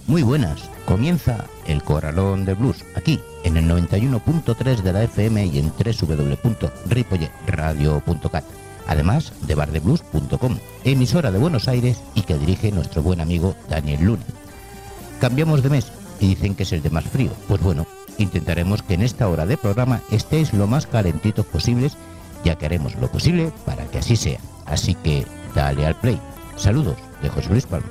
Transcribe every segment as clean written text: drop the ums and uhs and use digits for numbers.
Muy buenas, comienza el Corralón de Blues, aquí en el 91.3 de la FM y en www.ripolletradio.cat, además de bardeblues.com, emisora de Buenos Aires y que dirige nuestro buen amigo Daniel Luna. Cambiamos de mes y dicen que es el de más frío, pues bueno, intentaremos que en esta hora de programa estéis lo más calentitos posibles, ya que haremos lo posible para que así sea. Así que dale al play. Saludos de José Luis Palma.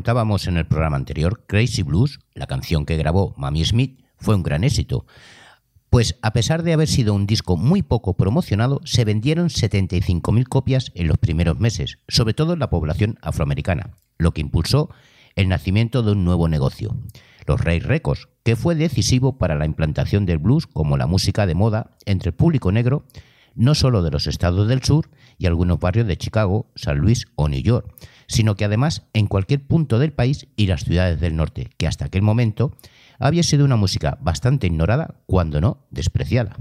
contábamos en el programa anterior, Crazy Blues, la canción que grabó Mamie Smith, fue un gran éxito. Pues a pesar de haber sido un disco muy poco promocionado, se vendieron 75.000 copias en los primeros meses, sobre todo en la población afroamericana, lo que impulsó el nacimiento de un nuevo negocio, los Ray Records, que fue decisivo para la implantación del blues como la música de moda entre el público negro, no solo de los estados del sur y algunos barrios de Chicago, San Luis o New York, sino que además en cualquier punto del país y las ciudades del norte, que hasta aquel momento había sido una música bastante ignorada, cuando no despreciada.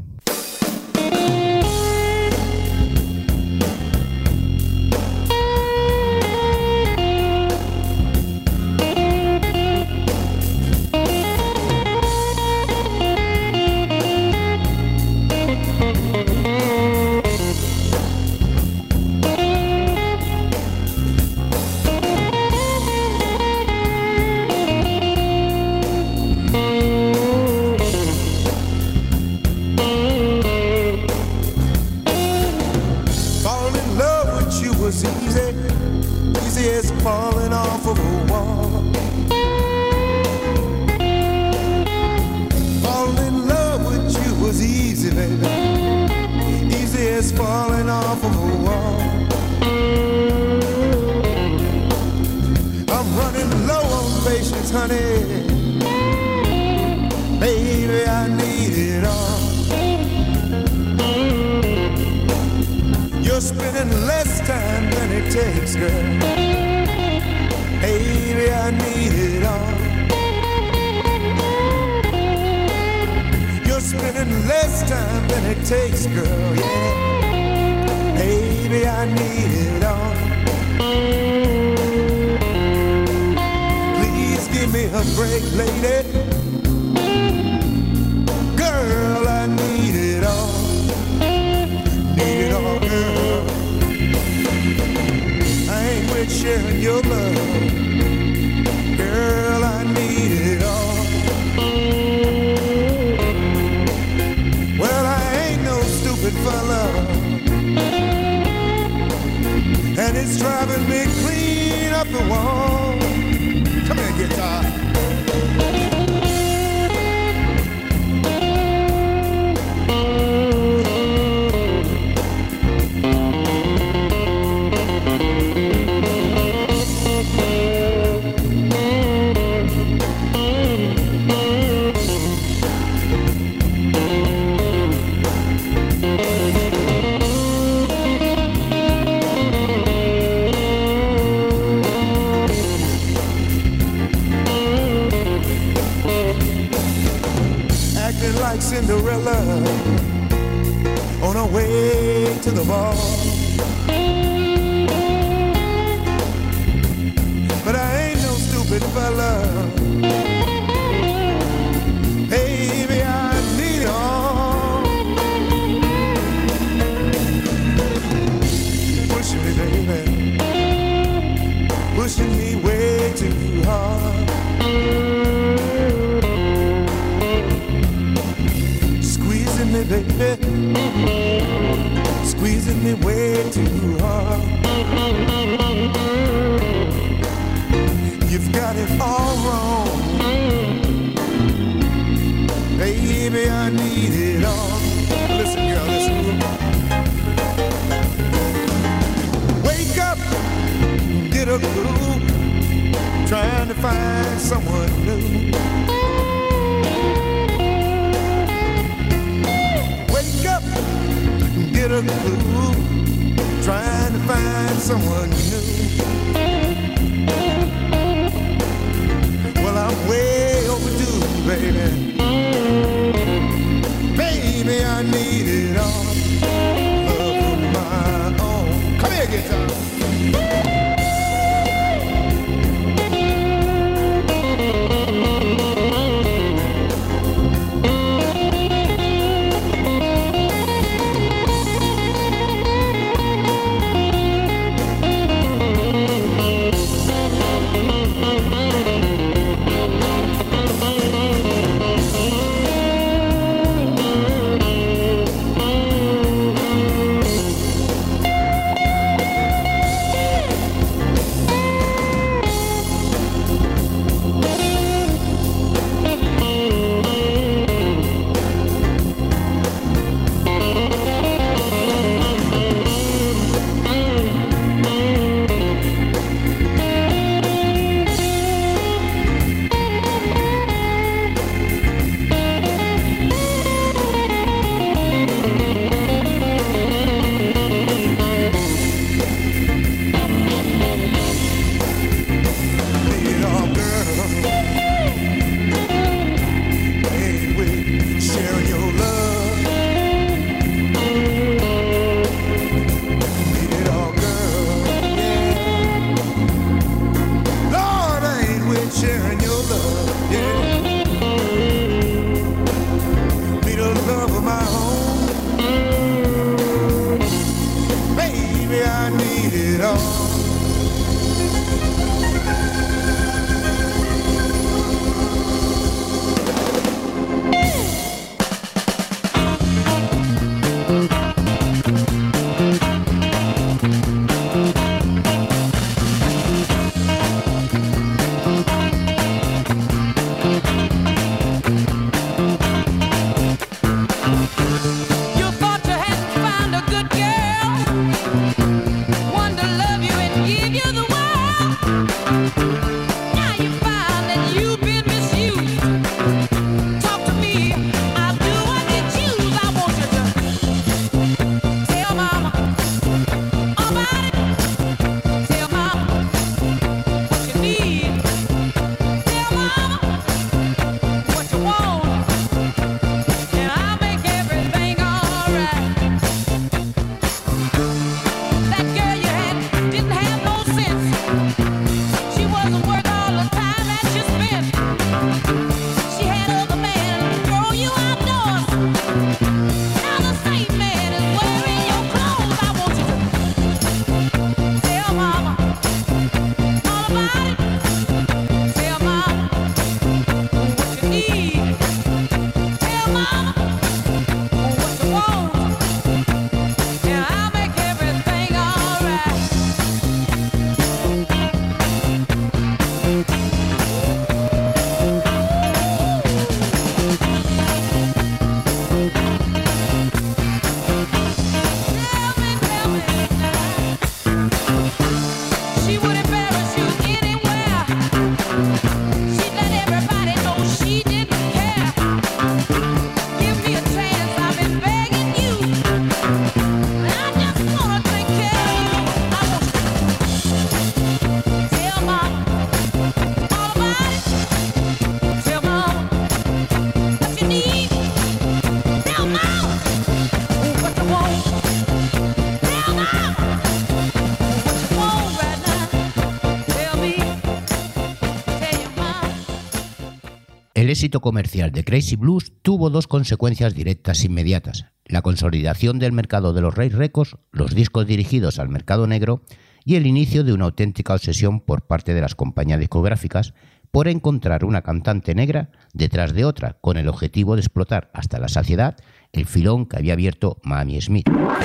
éxito comercial de Crazy Blues tuvo dos consecuencias directas inmediatas: la consolidación del mercado de los Ray Records, los discos dirigidos al mercado negro, y el inicio de una auténtica obsesión por parte de las compañías discográficas por encontrar una cantante negra detrás de otra, con el objetivo de explotar hasta la saciedad el filón que había abierto Mamie Smith.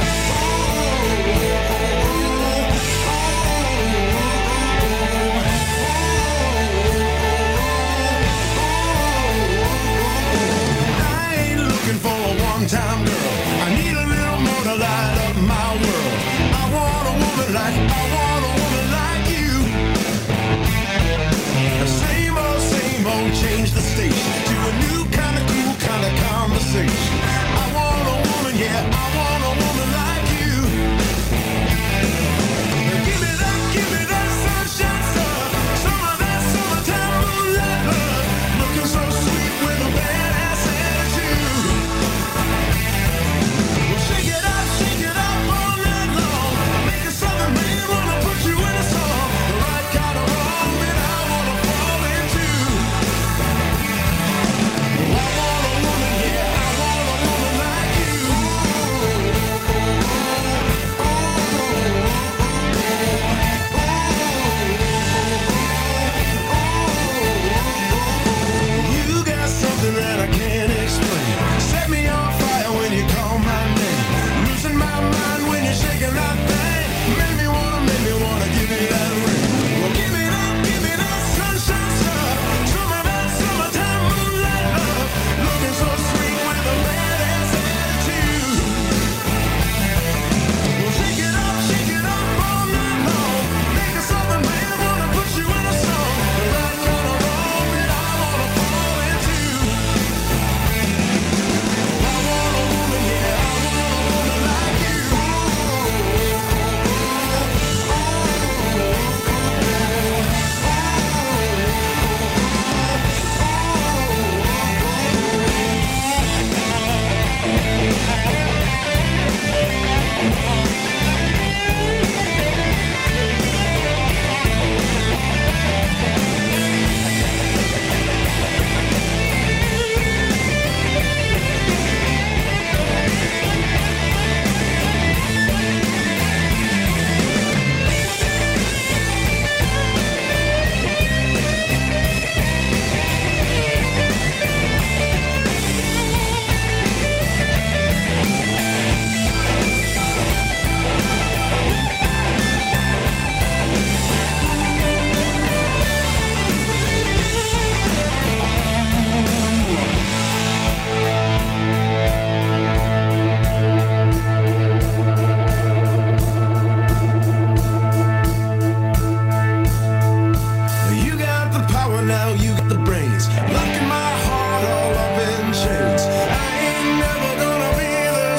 Time girl, I need a little more to light up my world. I want a woman like you. Same old, change the station to a new kind of cool kind of conversation. I want a woman, yeah, I want a woman like you. Give me that sunshine stuff, some of that summertime moonlight love, looking so sweet with a badass attitude. Shake it up all night long. Make a southern man wanna put you in a song. The right kind of wrong that I wanna fall into. I want a woman, yeah, I want a woman like you. You got something that I can't explain. Set me on fire when you call my name. Losing my mind when you're shaking that thing. Make me wanna give me that ring. Well, give me that sunshine stuff. Some of that summertime moonlight love. Looking so sweet with a badass attitude. Well, shake it up all night long. Make a southern man wanna put you in a song. The right kind of wrong that I wanna fall into. I want a woman, yeah, I want a woman like you. You got the power now, you got the brains. Locking my heart all up in chains. I ain't never gonna be the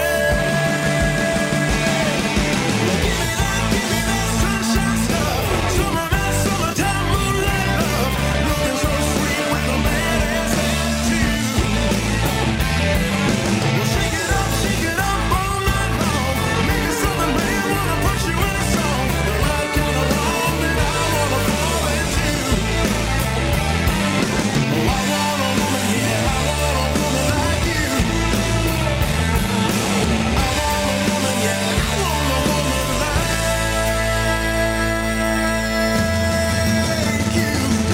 same. Give me that sunshine stuff. Some of that summertime moonlight love. Looking so sweet with a badass attitude. Well, shake it up all night long. Make a southern man wanna put you in a song. The right kind of wrong that I wanna fall into. I want a woman, yeah, I want a woman like you. I want a woman, yeah, I want a woman like you.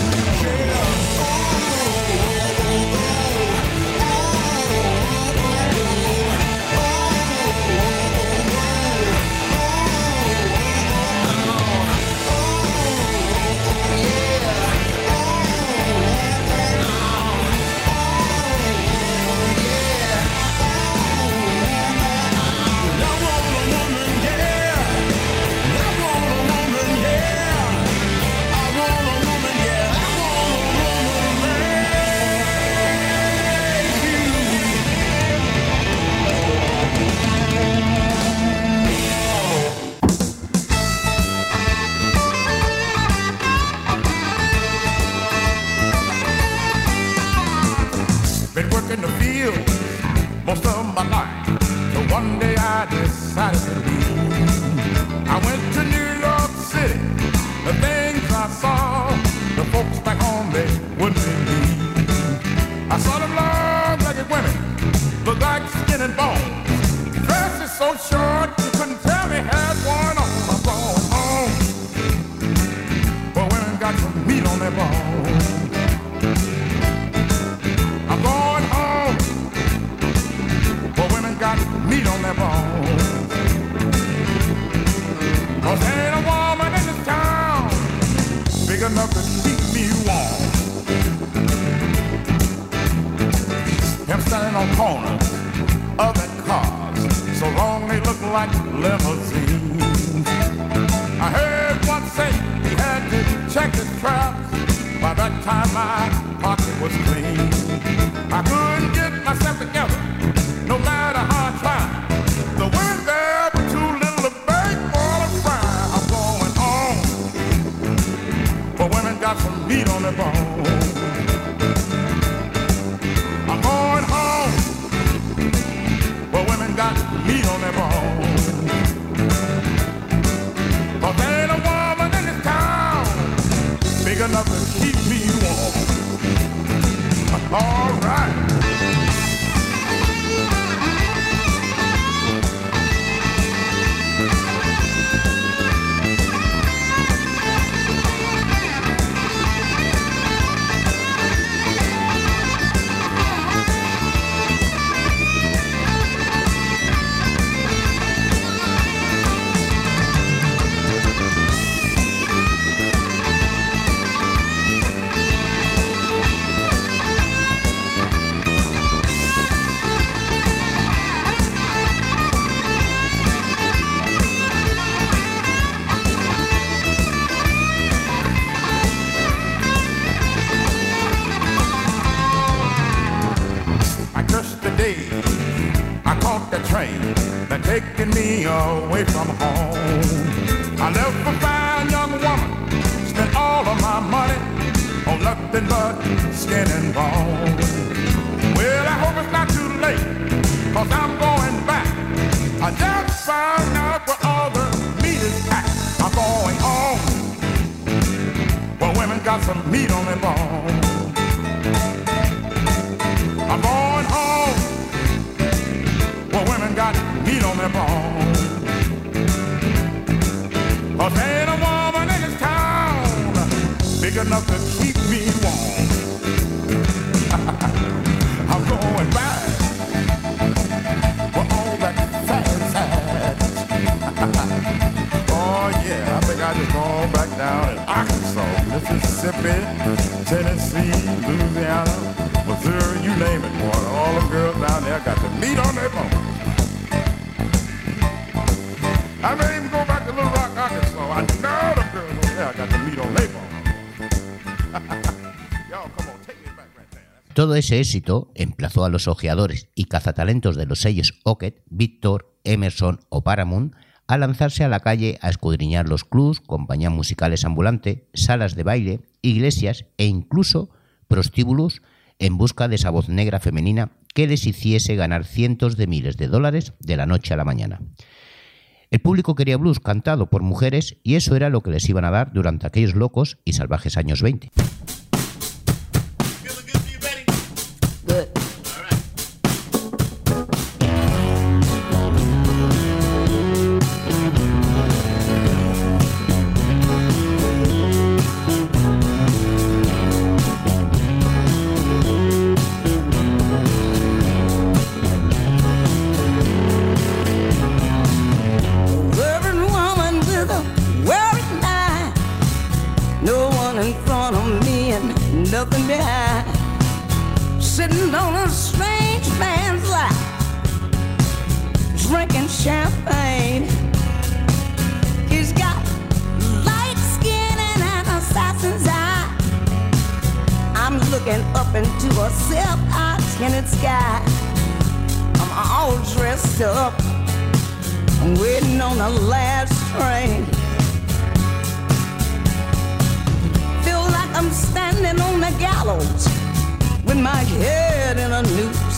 Been working the field most of my life. So one day I decided to leave. I went to New York City. The things I saw, the folks back home, they wouldn't believe. so short you couldn't tell me had one on. I'm going home, but women got some meat on their bones. I'm going home, but women got meat on their bones. 'Cause there ain't a woman in this town big enough to keep me warm. Him standing on corners of the cars, so long they look like limousines. I heard one say he had to check his traps. By that time my pocket was clean. I couldn't get myself together, no matter how I tried. The women there were too little to beg for a fry. I'm going home, but women got some meat on their bones. I'm going home, but women got meat on their bones. 'Cause there ain't a woman in this town big enough to keep me warm. All right. They're taking me away from home. I left a fine young woman, spent all of my money on nothing but skin and bone. Well, I hope it's not too late, 'cause I'm going back. I just found out where all the meat is at. I'm going home, where women got some meat on their bones. I'm going home, where women got meat on their bones. 'Cause there ain't a woman in this town big enough to keep me warm. I'm going back for all that fat. Oh yeah, I think I just go back down in Arkansas, Mississippi, Tennessee, Louisiana, Missouri, you name it, boy. All the girls down there got the meat on their bones. I may even go back to Little Rock, Arkansas. I know the girls over there got the meat on their bones. Y'all, come on, take me back right there. Todo ese éxito emplazó a los ojeadores y cazatalentos de los sellos Ocket, Victor, Emerson o Paramount a lanzarse a la calle a escudriñar los clubs, compañías musicales ambulantes, salas de baile, iglesias e incluso prostíbulos en busca de esa voz negra femenina que les hiciese ganar cientos de miles de dólares de la noche a la mañana. El público quería blues cantado por mujeres y eso era lo que les iban a dar durante aquellos locos y salvajes años 20. Nothing behind, sitting on a strange man's lap, drinking champagne. He's got light skin and an assassin's eye. I'm looking up into a silk-tinted sky. I'm all dressed up, I'm waiting on the last train. I'm standing on the gallows with my head in a noose.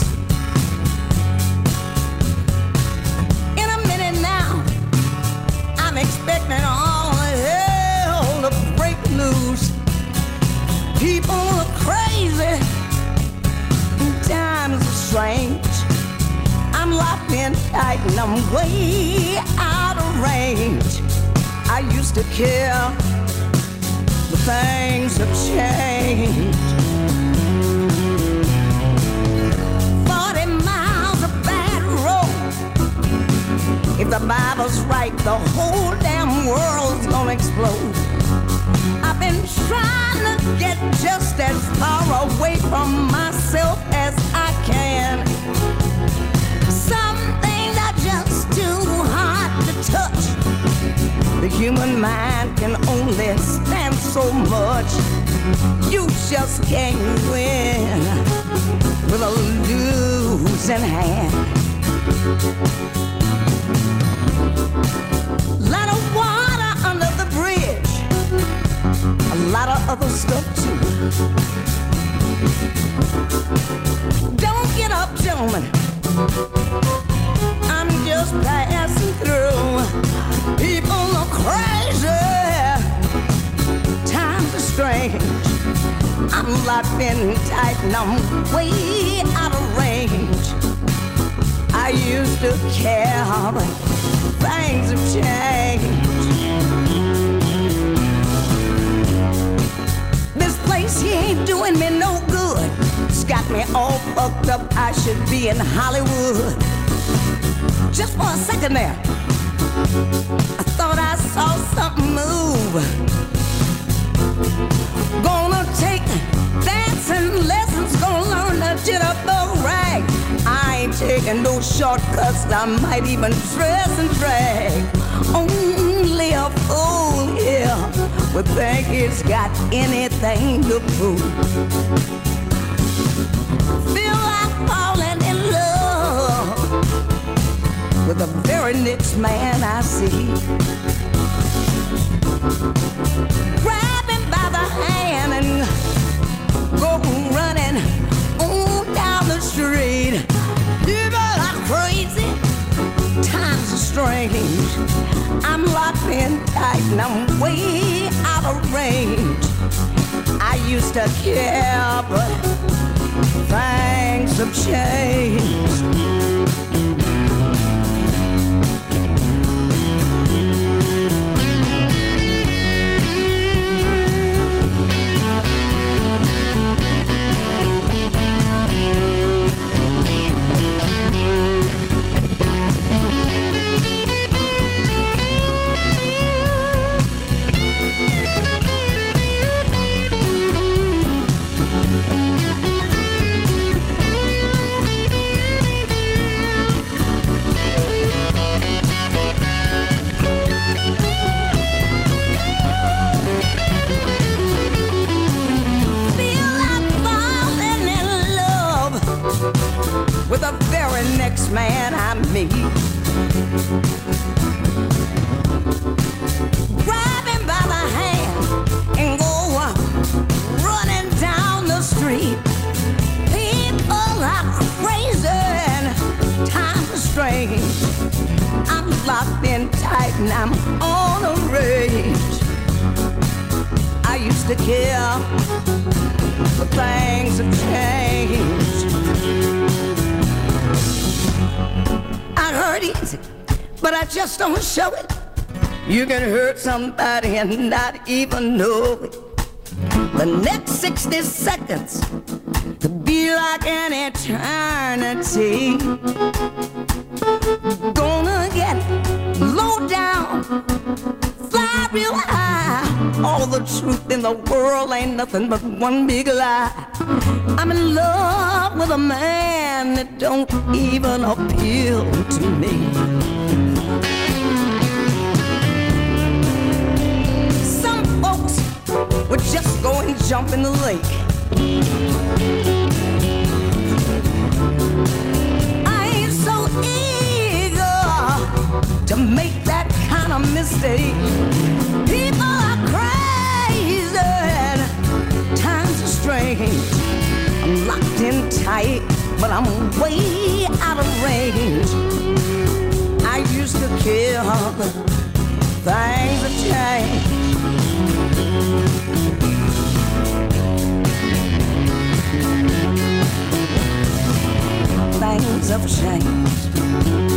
In a minute now, I'm expecting all hell to break loose. People are crazy, and times are strange. I'm locked in tight and I'm way out of range. I used to care, but things have changed. 40 miles of bad road. If the Bible's right, the whole damn world's gonna explode. I've been trying to get just as far away from myself as I can. Some things are just too hard to touch. The human mind can only stand so much. You just can't win with a losing hand. Lot of water under the bridge, a lot of other stuff too. Don't get up, gentlemen, I'm just passing through. People are crazy, times are strange. I'm locked in tight and I'm way out of range. I used to care, but things have changed. This place here ain't doing me no good. It's got me all fucked up. I should be in Hollywood. Just for a second there, I thought I saw something move. Gonna take dancing lessons, gonna learn to jitterbug rag. I ain't taking no shortcuts, I might even dress and drag. Only a fool here would think it's got anything to prove. Feel like falling in love with the very next man I see. Grab him by the hand and go running on down the street. People are crazy, times are strange. I'm locked in tight and I'm way out of range. I used to care, but things have changed. With the very next man I meet, grab him by the hand and go running down the street. People are crazy and times are strange. I'm locked in tight and I'm on a rage. I used to care, but things have changed. I hurt easy, but I just don't show it. You can hurt somebody and not even know it. The next 60 seconds could be like an eternity. Gonna get low down, fly real high. All the truth in the world ain't nothing but one big lie. I'm in love with a man that don't even appeal to me. Some folks would just go and jump in the lake. I ain't so eager to make that kind of mistake. People are crazy and times are strange. I'm locked in tight, but I'm way out of range. I used to care, but things have changed. Things have changed.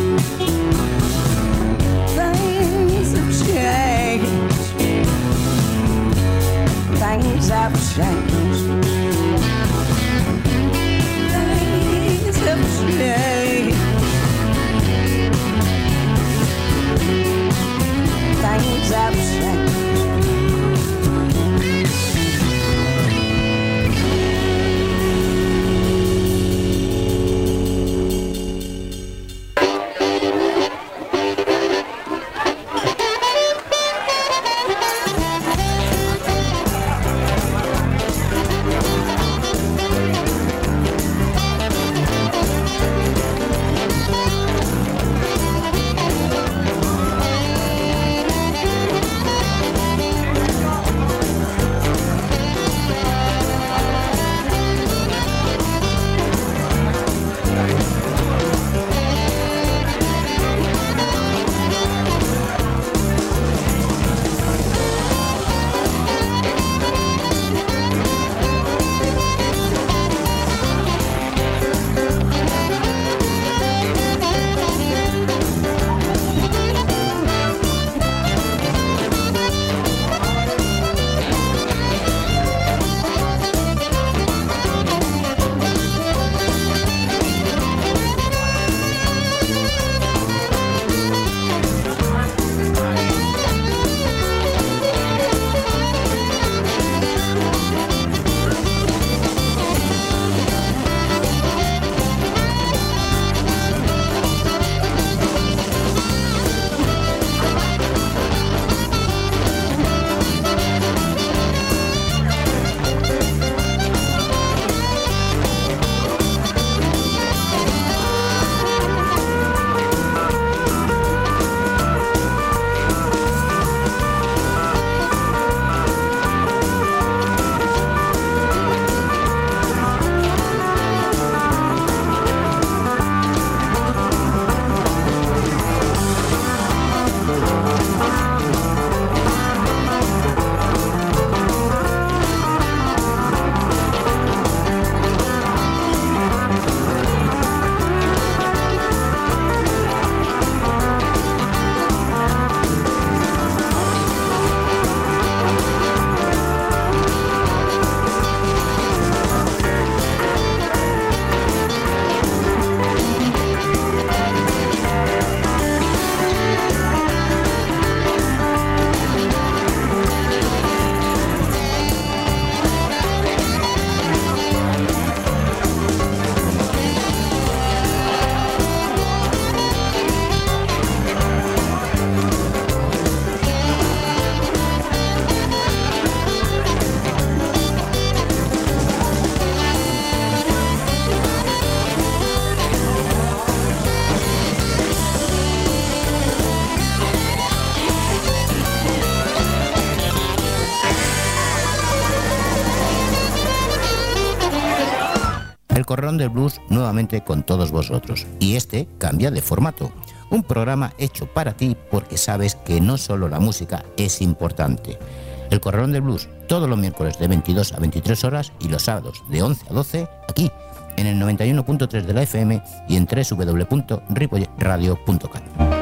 Corralón del Blues nuevamente con todos vosotros. Y este cambia de formato. Un programa hecho para ti porque sabes que no solo la música es importante. El Corralón del Blues todos los miércoles de 22 a 23 horas y los sábados de 11 a 12 aquí en el 91.3 de la FM y en www.ripolletradio.cat.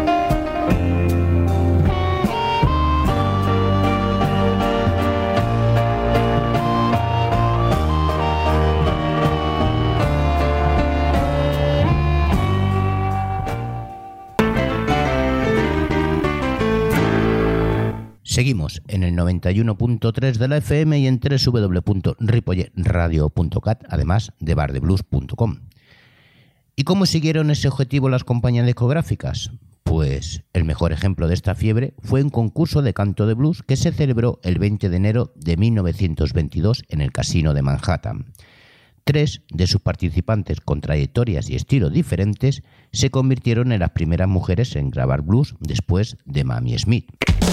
Seguimos en el 91.3 de la FM y en www.ripolletradio.cat, además de bardeblues.com. ¿Y cómo siguieron ese objetivo las compañías discográficas? Pues el mejor ejemplo de esta fiebre fue un concurso de canto de blues que se celebró el 20 de enero de 1922 en el Casino de Manhattan. 3 de sus participantes con trayectorias y estilos diferentes se convirtieron en las primeras mujeres en grabar blues después de Mamie Smith.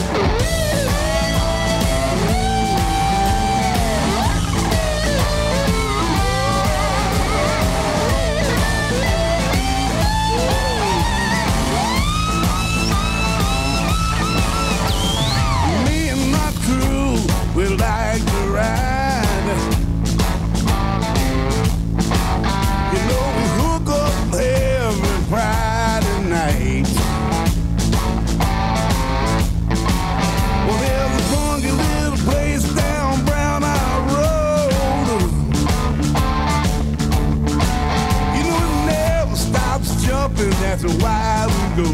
That's why we go.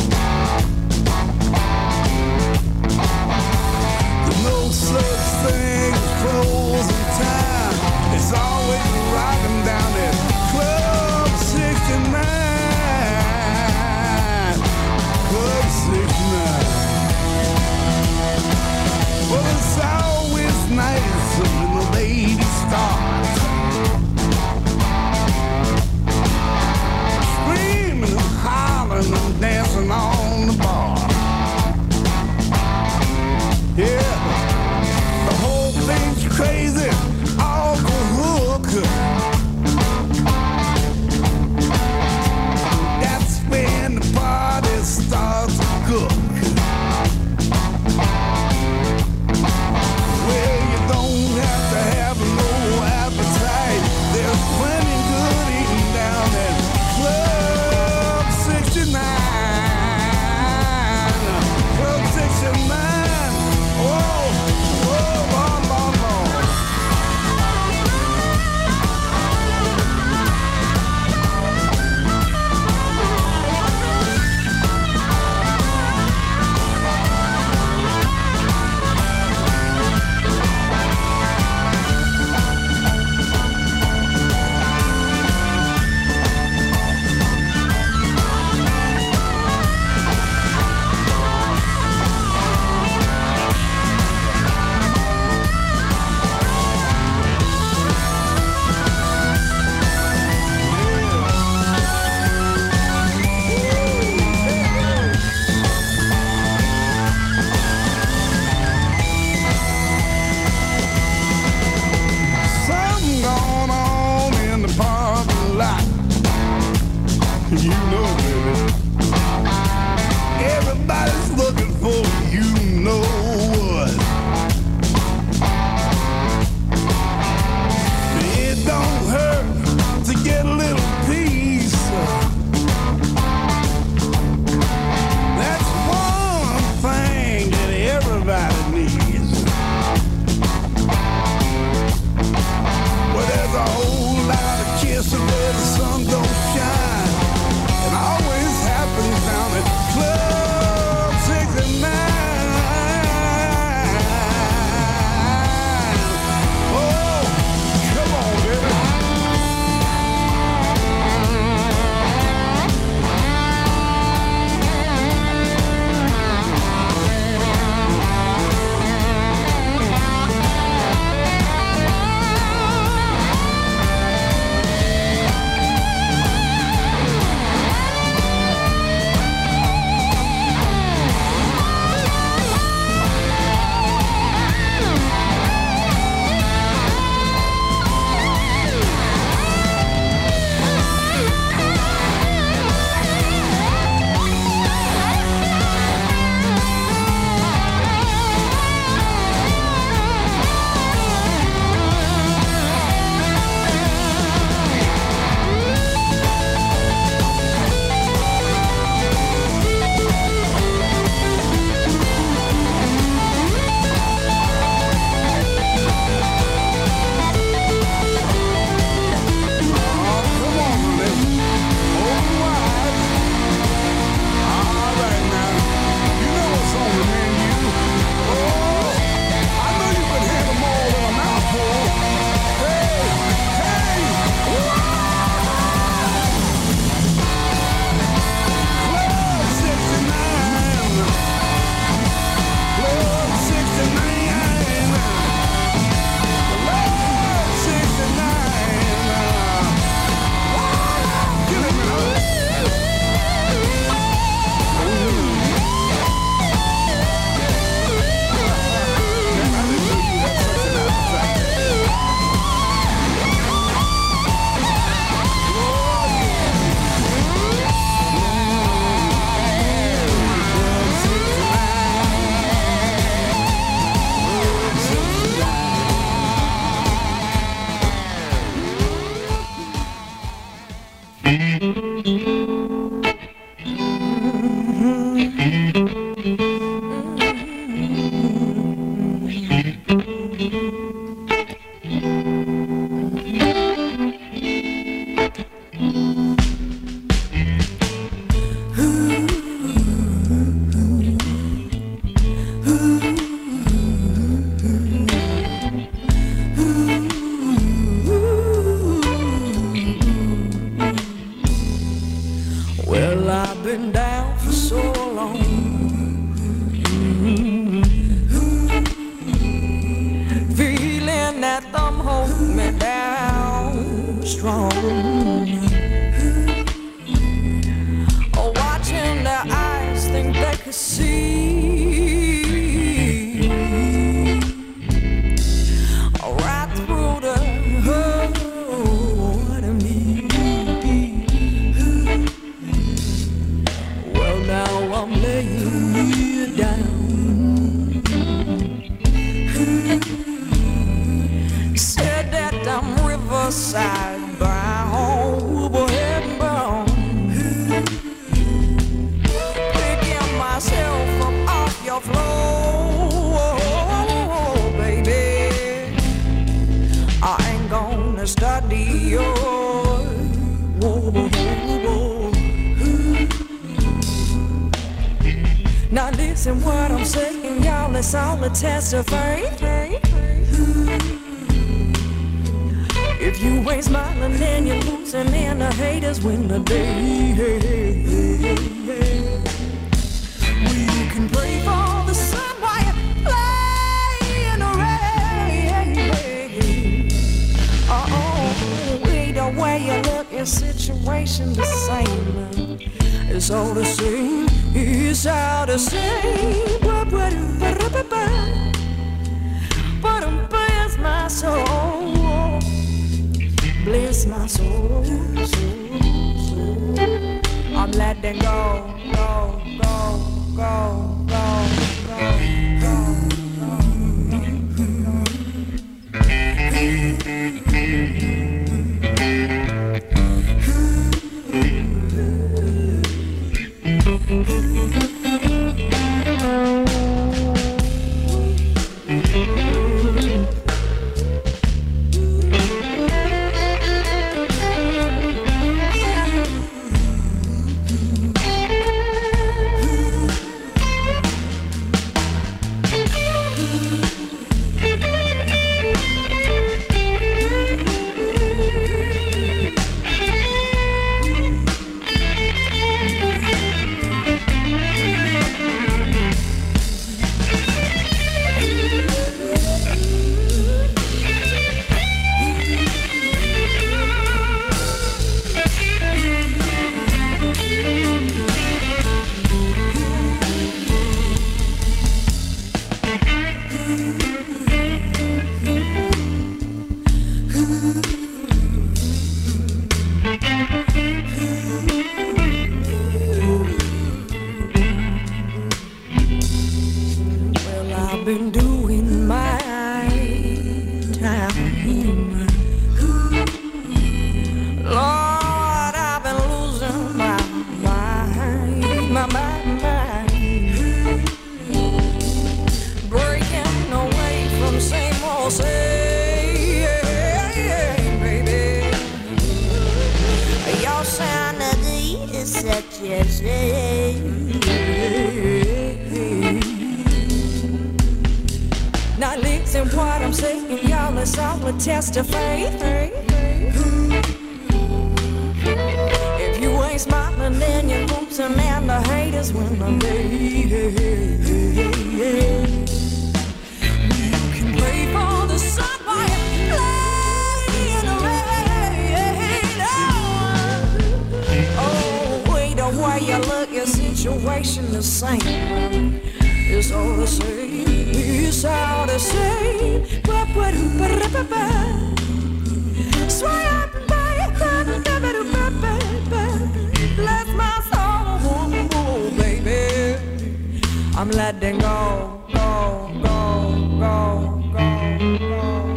There's no such thing as frozen time. It's always rocking down at Club 69. Club 69. Well, it's always nice when the ladies start and dancing on the bar. Yeah, the whole thing's crazy, all the hook. That's when the party starts to cook. Well, you don't have to have no appetite. There's plenty good eating down at Club 69. been down for so long. Feeling that thumb hold me down strong. Watching their eyes think they could see right through the heart of me. Well, now I'm laying you down. Said that I'm riverside bound, head bound. Picking myself up off your floor, baby. I ain't gonna study yours. Now listen what I'm saying, y'all, it's all a test of faith. If you ain't smiling, then you're losing, and the haters win the day. Well, you can pray for the sun while you play in the rain. Either way you look, your situation the same. It's all the same. It's all the same. But bless my soul. Bless my soul. I'm letting go, go, go, go, go, go, go. Now listen what I'm saying, y'all, it's all a test of faith. If you ain't smiling, then you're losing, and the haters win the day. You can pray for the sun while you play in the rain. Oh, wait, the way you look, your situation the same. It's all the same. It's all the same. Bless my soul, baby. I'm letting go, go, go, go, go, go.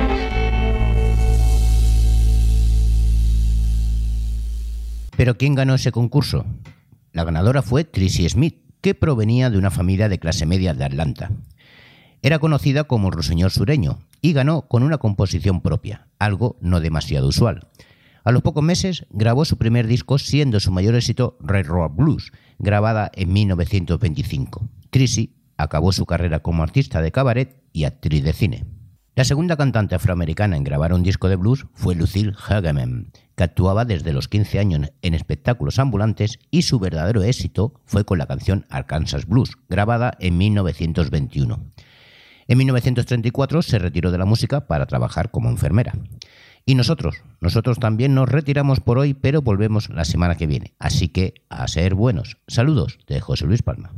¿Pero quién ganó ese concurso? La ganadora fue Chrissy Smith, que provenía de una familia de clase media de Atlanta. Era conocida como Ruiseñor Sureño y ganó con una composición propia, algo no demasiado usual. A los pocos meses grabó su primer disco, siendo su mayor éxito Red Road Blues, grabada en 1925. Chrissy acabó su carrera como artista de cabaret y actriz de cine. La segunda cantante afroamericana en grabar un disco de blues fue Lucille Hageman, que actuaba desde los 15 años en espectáculos ambulantes, y su verdadero éxito fue con la canción Arkansas Blues, grabada en 1921. En 1934 se retiró de la música para trabajar como enfermera. Y nosotros también nos retiramos por hoy, pero volvemos la semana que viene. Así que a ser buenos. Saludos de José Luis Palma.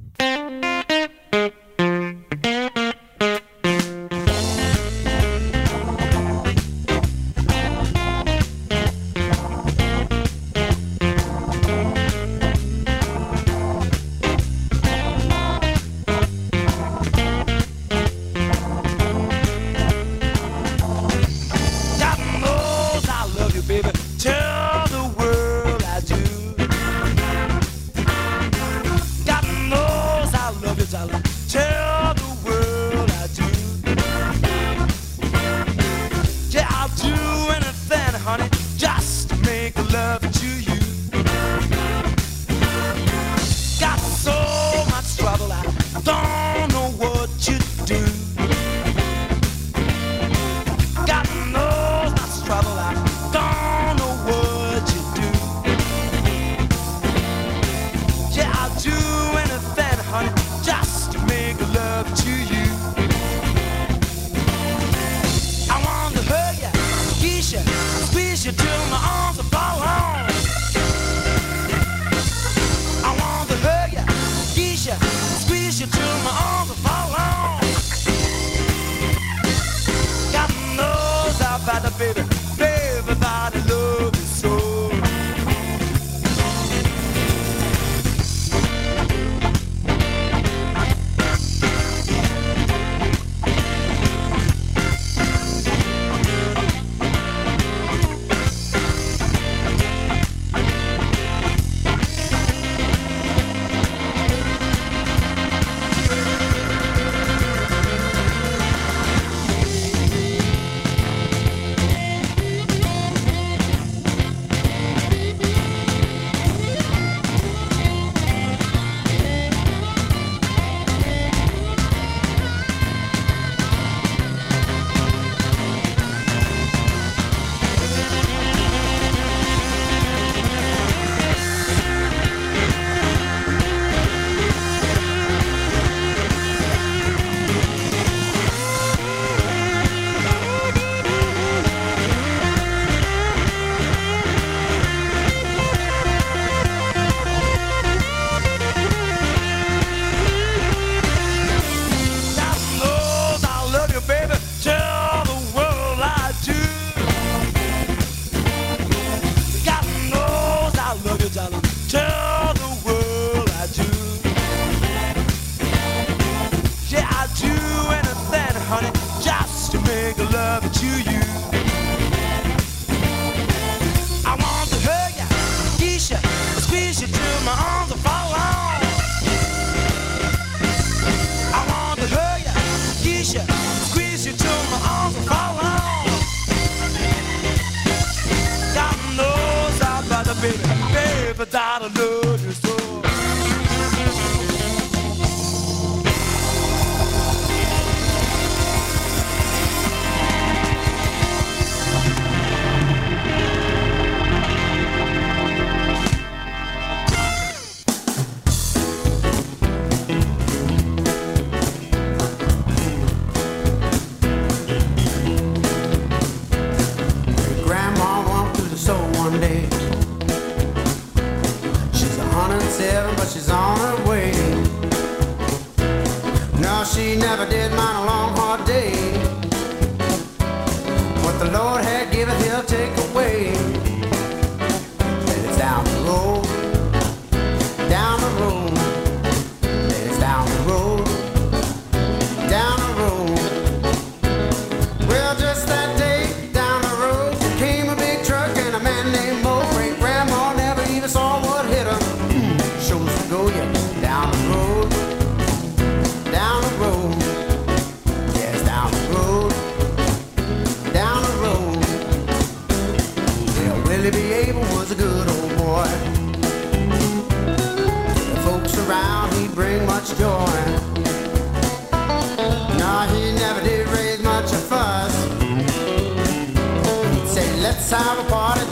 Joy. No, he never did raise much of fuss.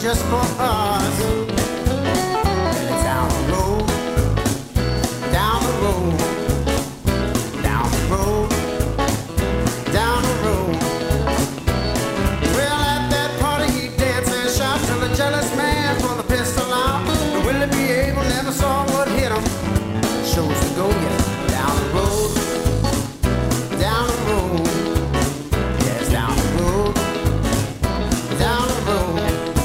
just for us. And it's down the road, down the road, down the road, down the road. Well, at that party he danced and shot till the jealous man pulled the pistol out. And will he be able? Never saw what hit him. Shows to go, yeah, down the road, down the road. Yes, down the road, down the road.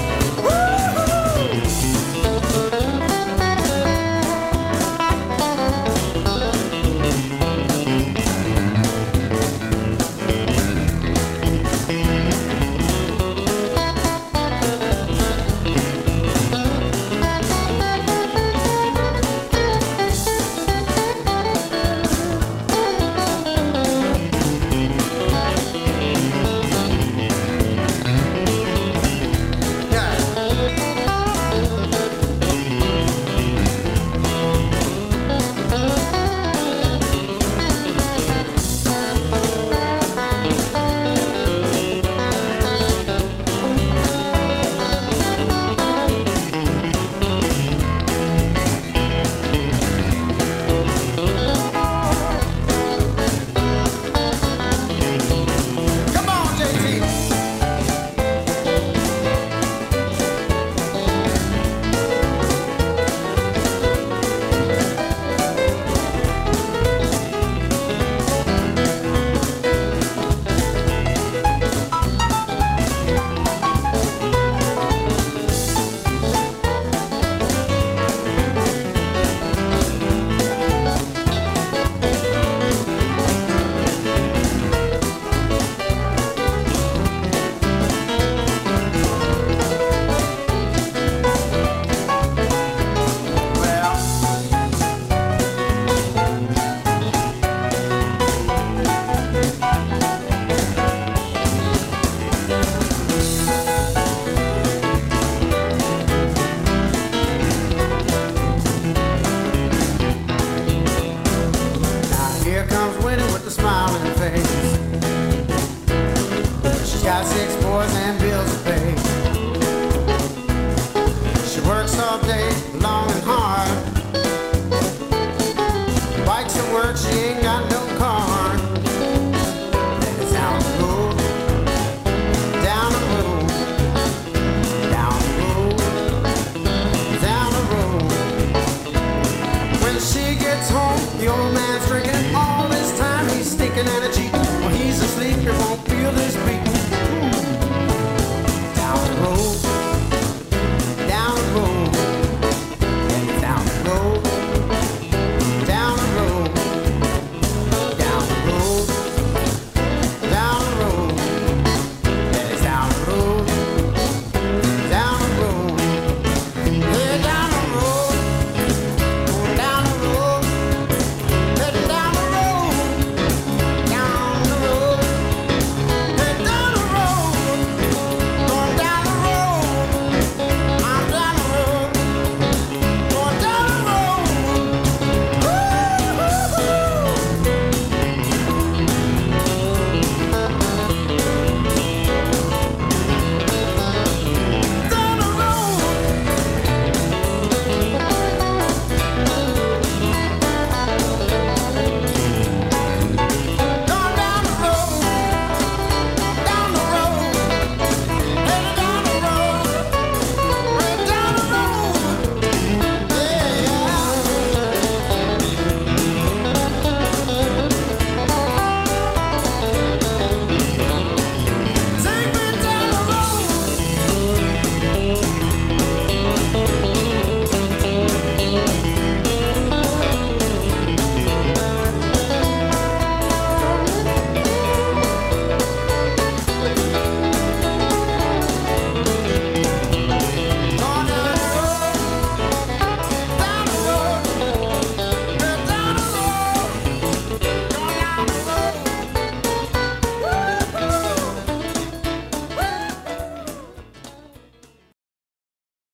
Come on, JT. Well, now here comes Winnie with the smiling face. She's got 6 boys and bills to pay. She works all day, long and hard. Bikes to work, she ain't got no car. Then it's down the road, down the road, down the road, down the road. When she gets home, the old man's drinking